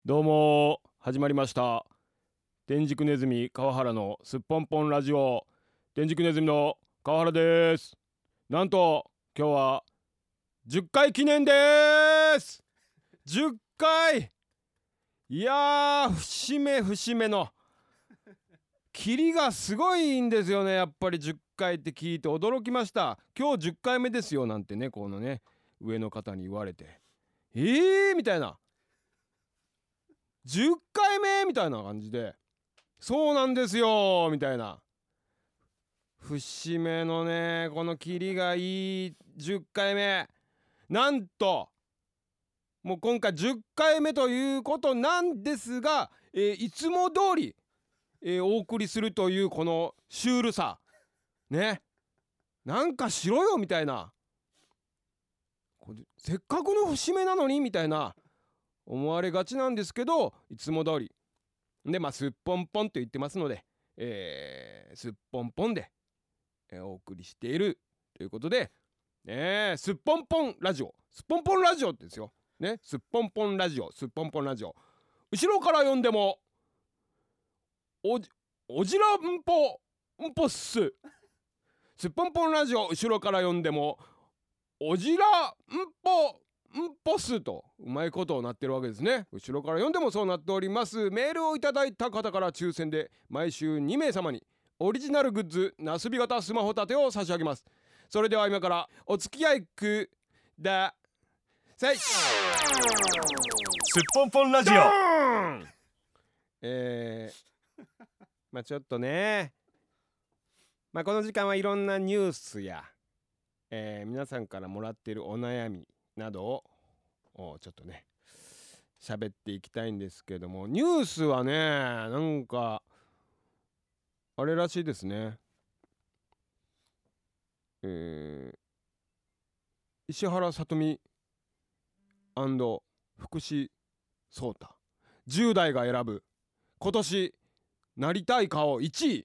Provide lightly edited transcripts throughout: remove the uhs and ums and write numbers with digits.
どうも始まりました。天竺ネズミ川原のすっぽんぽんラジオ。天竺ネズミの川原です。なんと今日は10回記念です。10回。いやー、節目のキリがすごいんですよね。やっぱり10回って聞いて驚きました。今日10回目ですよなんてね、このね上の方に言われて、みたいな、10回目みたいな感じで、そうなんですよみたいな、節目のねこのキリがいい10回目。なんともう今回10回目ということなんですが、いつも通り、お送りするというこのシュールさね。なんかしろよみたいな、これせっかくの節目なのにみたいな思われがちなんですけど、いつも通りで、すっぽんぽんと言ってますので、すっぽんぽんでお送りしているということで、すっぽんぽんラジオ、すっぽんぽんラジオですよね。すっぽんぽんラジオ、すっぽんぽんラジオ。後ろから読んでもおじらんぽっす。すっぽんぽんラジオ、後ろから読んでもおじらんぽっすとうまいことになってるわけですね。後ろから読んでもそうなっております。メールをいただいた方から抽選で毎週2名様にオリジナルグッズなすび型スマホ立てを差し上げます。それでは今からお付き合いください。すっぽんぽんラジオ。 ちょっとね、この時間はいろんなニュースや、皆さんからもらっているお悩みなどをちょっとね喋っていきたいんですけども、ニュースはねなんかあれらしいですね。石原さとみ福士蒼太、10代が選ぶ今年なりたい顔1位。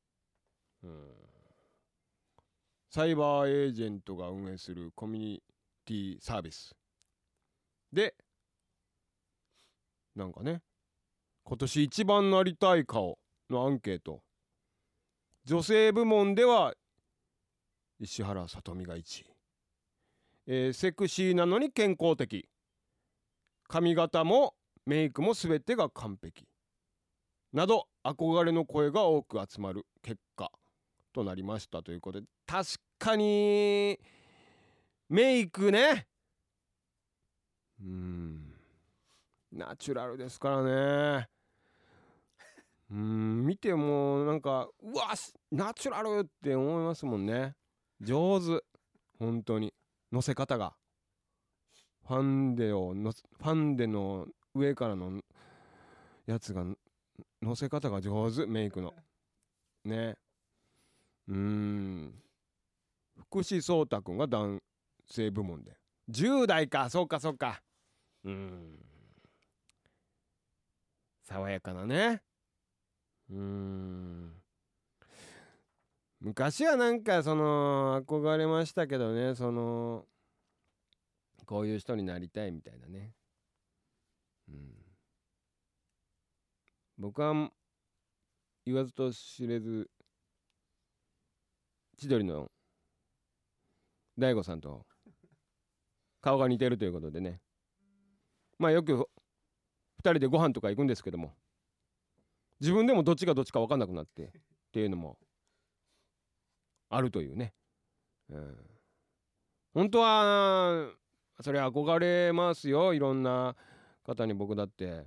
サイバーエージェントが運営するコミュニティサービスで、なんかね、今年一番なりたい顔のアンケート、女性部門では石原さとみが1位、セクシーなのに健康的、髪型もメイクも全てが完璧など憧れの声が多く集まる結果となりましたということで、確かにメイクね、ナチュラルですからね。見てもなんかうわナチュラルって思いますもんね。上手、本当に乗せ方が、ファンデの上からのやつが乗せ方が上手、メイクのね。福士蒼太くんが男性部門で10代か、そうかそうか、爽やかなね。昔はなんかその憧れましたけどね、そのこういう人になりたいみたいなね。僕は言わずと知れず千鳥の大悟さんと顔が似てるということでね、よく2人でご飯とか行くんですけども、自分でもどっちがどっちか分かんなくなってっていうのもあるというね。本当はそれ憧れますよ、いろんな方に。僕だって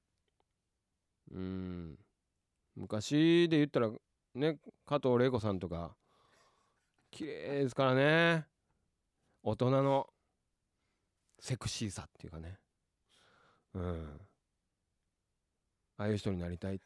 昔で言ったらね、加藤玲子さんとか綺麗ですからね。大人のセクシーさっていうかね、ああいう人になりたいって、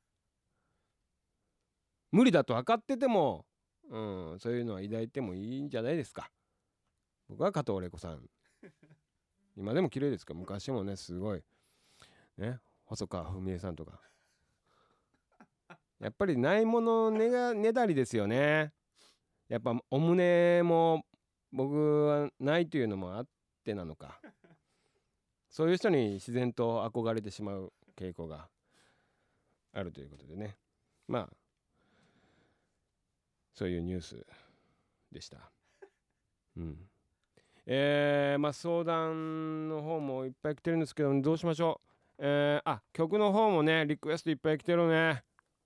無理だと分かってても、そういうのは抱いてもいいんじゃないですか。僕は加藤玲子さん今でも綺麗ですけど、昔もねすごいね、細川文江さんとか、やっぱりないものねだりですよね。やっぱお胸も僕はないというのもあってなのか、 そういう人に自然と憧れてしまう傾向があるということでね、まあそういうニュースでした。まあ相談の方もいっぱい来てるんですけど、どうしましょう。曲の方もねリクエストいっぱい来てるね。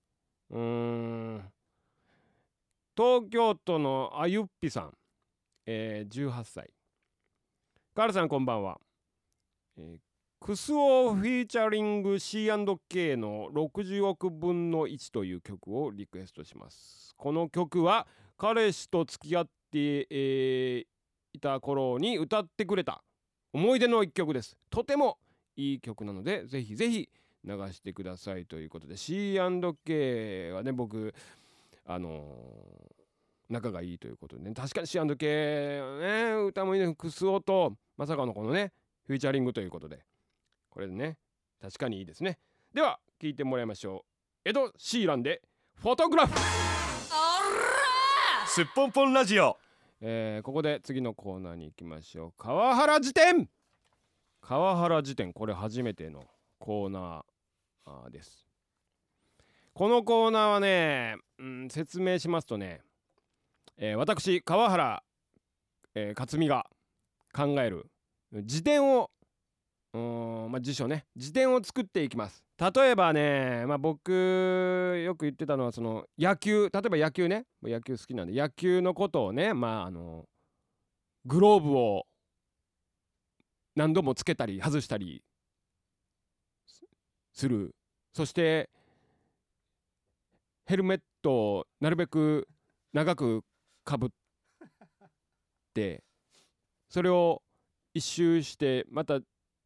東京都のあゆっぴさん、18歳。カールさんこんばんは。クスオフィーチャリング C&K の60億分の1という曲をリクエストします。この曲は彼氏と付き合って、いた頃に歌ってくれた思い出の一曲です。とてもいい曲なのでぜひぜひ流してくださいということで、 C&K はね僕仲がいいということでね、確かに C&K ね歌もいいね。クスオとまさかのこのねフィーチャリングということで、これね確かにいいですね。では聴いてもらいましょう。エド・シーランでフォトグラフ。 すっぽんぽんラジオ。 ここで次のコーナーに行きましょう。川原辞典。川原辞典、これ初めてのコーナーです。このコーナーはね、説明しますとね、私川原、克美が考える辞典を辞書ね、辞典を作っていきます。例えばね、僕よく言ってたのはその野球、例えば野球ね、野球好きなんで野球のことをね、グローブを何度もつけたり外したりする。そしてヘルメットをなるべく長くかぶって、それを一周してまた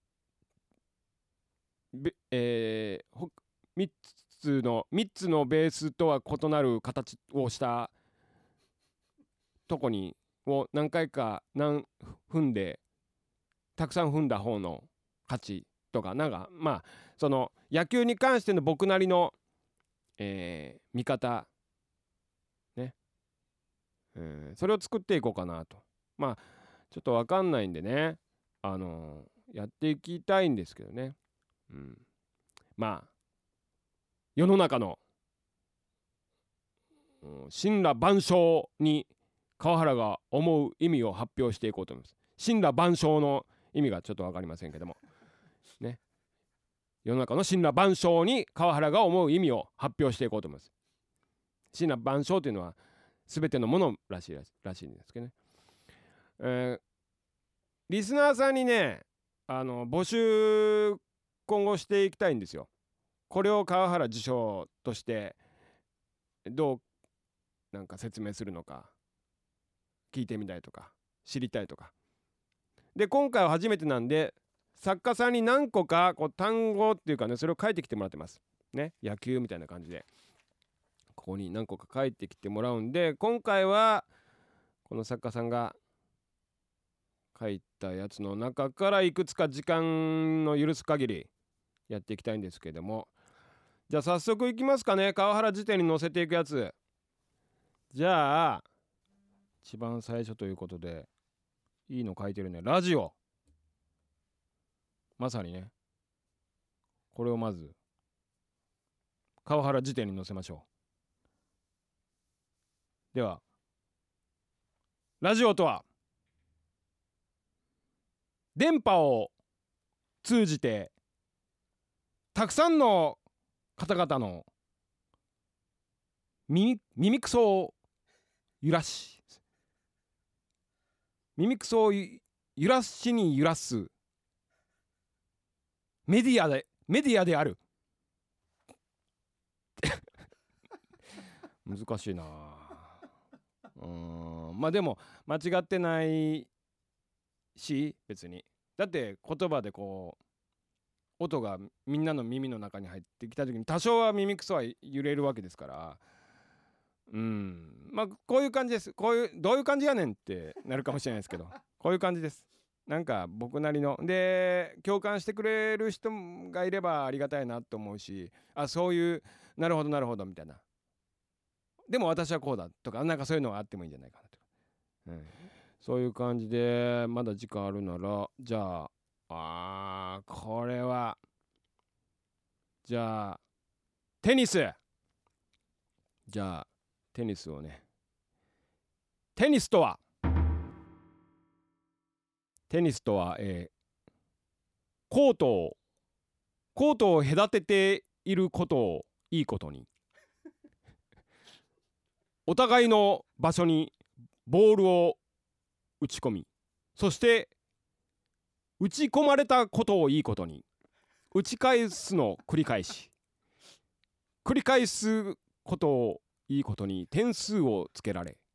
3つのベースとは異なる形をしたとこにを何回か踏んで、たくさん踏んだ方の勝ちとか、なんかその野球に関しての僕なりの、見方ね、それを作っていこうかなと。ちょっと分かんないんでね、やっていきたいんですけどね。世の中の神羅万象に川原が思う意味を発表していこうと思います。神羅万象の意味がちょっと分かりませんけどもね、世の中の神羅万象に川原が思う意味を発表していこうと思います。神羅万象というのは全てのものらしいんですけどね。リスナーさんにね募集今後していきたいんですよ。これを川原辞書としてどうなんか説明するのか聞いてみたいとか知りたいとかで、今回は初めてなんで作家さんに何個かこう単語っていうかね、それを書いてきてもらってますね。野球みたいな感じでここに何個か書いてきてもらうんで、今回はこの作家さんが書いたやつの中からいくつか時間の許す限りやっていきたいんですけども、じゃあ早速いきますかね。川原辞典に載せていくやつ。じゃあ一番最初ということでいいの書いてるね。ラジオ、まさにねこれをまず川原辞典に載せましょう。ではラジオとは電波を通じてたくさんの方々の耳くそを揺らし耳くそを揺らしに揺らすメディアである難しいな。でも間違ってないし、別にだって言葉でこう音がみんなの耳の中に入ってきた時に多少は耳くそは揺れるわけですから、こういう感じです。こういうどういう感じやねんってなるかもしれないですけどこういう感じです。なんか僕なりので共感してくれる人がいればありがたいなと思うし、そういうなるほどなるほどみたいな、でも私はこうだとか、なんかそういうのがあってもいいんじゃないかなと、そういう感じでまだ時間あるなら、じゃあこれはじゃあテニス。じゃあテニスをね。テニスとはコートを隔てていることをいいことに、お互いの場所にボールを打ち込み、そして打ち込まれたことをいいことに打ち返すの繰り返し、繰り返すことをいいことに点数をつけられ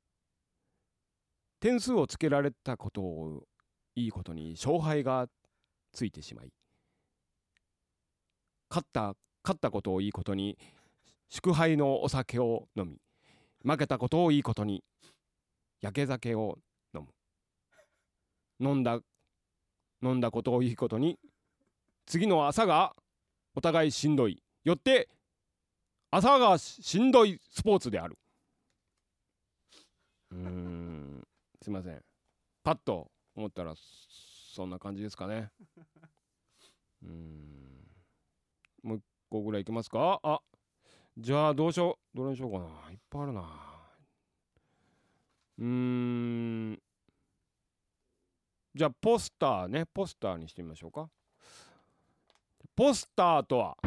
たことをいいことに勝敗がついてしまい、勝ったことをいいことに祝杯のお酒を飲み、負けたことをいいことに焼け酒を飲む。飲んだことをいいことに次の朝がお互いしんどい。よって朝がしんどいスポーツである。すいません。パッと思ったらそんな感じですかね。もう一個ぐらいいきますか。じゃあどれにしようかな。いっぱいあるな。じゃあポスターにしてみましょうか。ポスターとは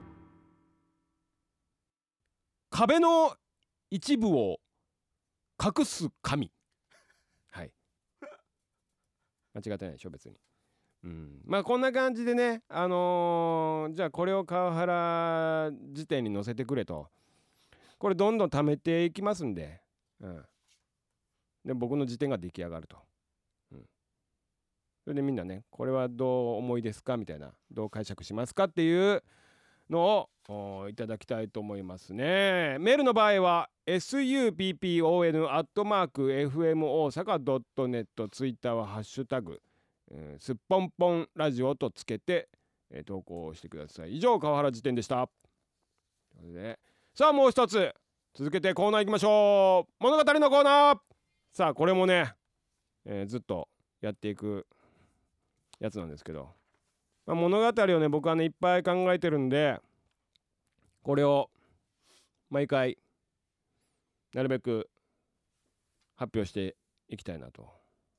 壁の一部を隠す紙。はい、間違ってないでしょ別に。まあこんな感じでね、じゃあこれを川原辞典に載せてくれと、これどんどん貯めていきますんで、で僕の辞典が出来上がると、それでみんなね、これはどう思いですかみたいな、どう解釈しますかっていうのをいただきたいと思いますね。メールの場合は suppon@fmosaka.net、 ツイッターはハッシュタグすっぽんぽんラジオとつけて、投稿してください。以上、川原辞典でした。ということで、さあもう一つ続けてコーナー行きましょう。物語のコーナー。さあこれもね、ずっとやっていくやつなんですけど、物語をね僕はねいっぱい考えてるんで、これを毎回なるべく発表していきたいなと。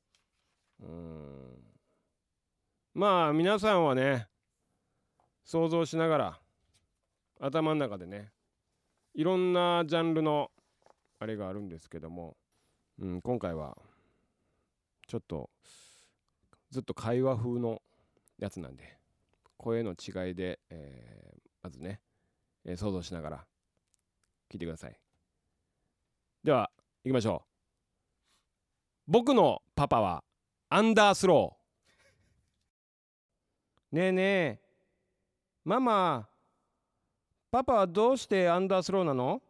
まあ皆さんはね想像しながら頭の中でねいろんなジャンルのあれがあるんですけども、今回はちょっとずっと会話風のやつなんで、声の違いで、まずね、想像しながら聞いてください。では行きましょう。僕のパパはアンダースロー。ねえねえママ、パパはどうしてアンダースローなの？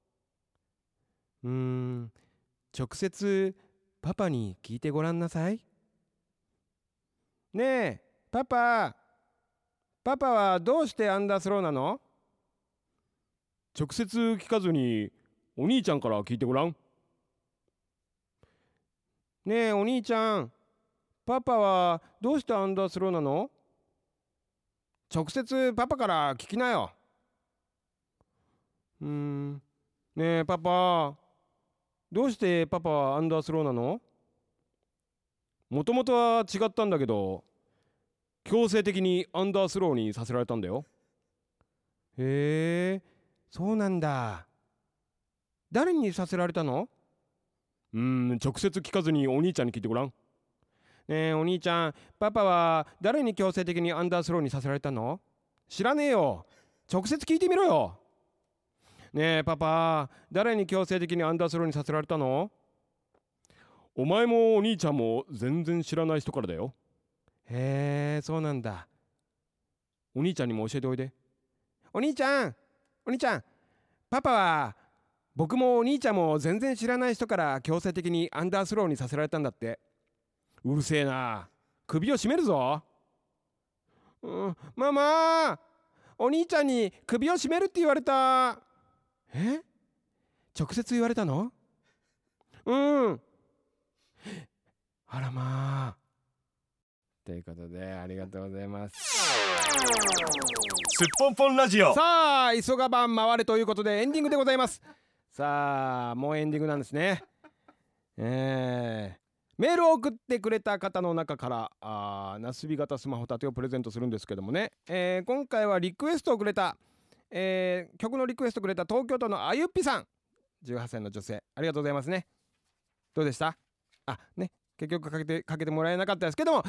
直接パパに聞いてごらんなさい。ねえパパはどうしてアンダースローなの？直接聞かずにお兄ちゃんから聞いてごらん。ねえお兄ちゃん、パパはどうしてアンダースローなの？直接パパから聞きなよ。ねえパパ、どうしてパパはアンダースローなの？もともとは違ったんだけど、強制的にアンダースローにさせられたんだよ。へえ、そうなんだ。誰にさせられたの？直接聞かずにお兄ちゃんに聞いてごらん。ねえお兄ちゃん、パパは誰に強制的にアンダースローにさせられたの？知らねえよ。直接聞いてみろよ。ねえパパ、誰に強制的にアンダースローにさせられたの？お前もお兄ちゃんも全然知らない人からだよ。へえ、そうなんだ。お兄ちゃんにも教えておいで。お兄ちゃん、パパは僕もお兄ちゃんも全然知らない人から強制的にアンダースローにさせられたんだって。うるせえな、首を絞めるぞ。ママ、お兄ちゃんに首を絞めるって言われた。直接言われたの？あらまあ。 ということでありがとうございます。 すっぽんぽんラジオ。 さあ急がばん回れということでエンディングでございます。さあもうエンディングなんですね。メールを送ってくれた方の中からなすび型スマホ立てをプレゼントするんですけどもね、今回はリクエストをくれた、曲のリクエストくれた東京都のあゆっぴさん、18歳の女性、ありがとうございますね。どうでした？ね、結局かけてもらえなかったですけども、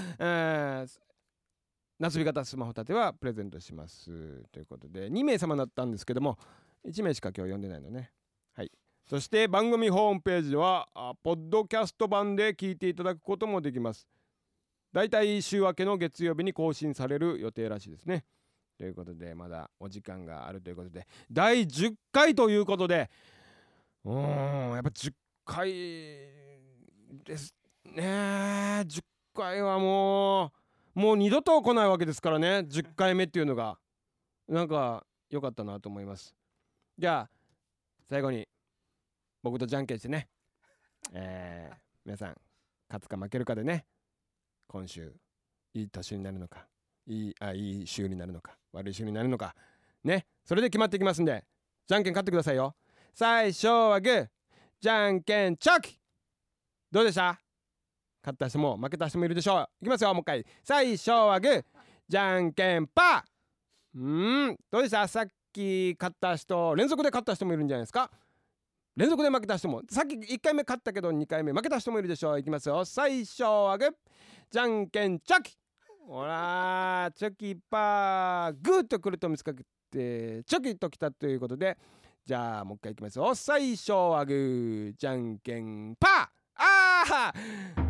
なすび型スマホ立てはプレゼントしますということで2名様だったんですけども1名しか今日読んでないのね。はい。そして番組ホームページではポッドキャスト版で聞いていただくこともできます。だいたい週明けの月曜日に更新される予定らしいですね。ということでまだお時間があるということで第10回ということでやっぱ10回ですね。10回はもう二度と来ないわけですからね。10回目っていうのがなんか良かったなと思います。じゃあ最後に僕とじゃんけんしてね、皆さん勝つか負けるかでね、今週いい年になるのかいい週になるのか悪い週になるのかね、それで決まってきますんでじゃんけん勝ってくださいよ。最初はグーじゃんけんチョキ。どうでした？勝った人も負けた人もいるでしょう。いきますよ、もう一回。最初はグーじゃんけんパー。どうでした？さっき勝った人連続で勝った人もいるんじゃないですか。連続で負けた人も、さっき1回目勝ったけど2回目負けた人もいるでしょう。いきますよ、最初はグーじゃんけんチョキ。ほらチョキパーグーとくると見つかけてチョキときたということで、じゃあもう一回いきますよ。最初はグーじゃんけんパー。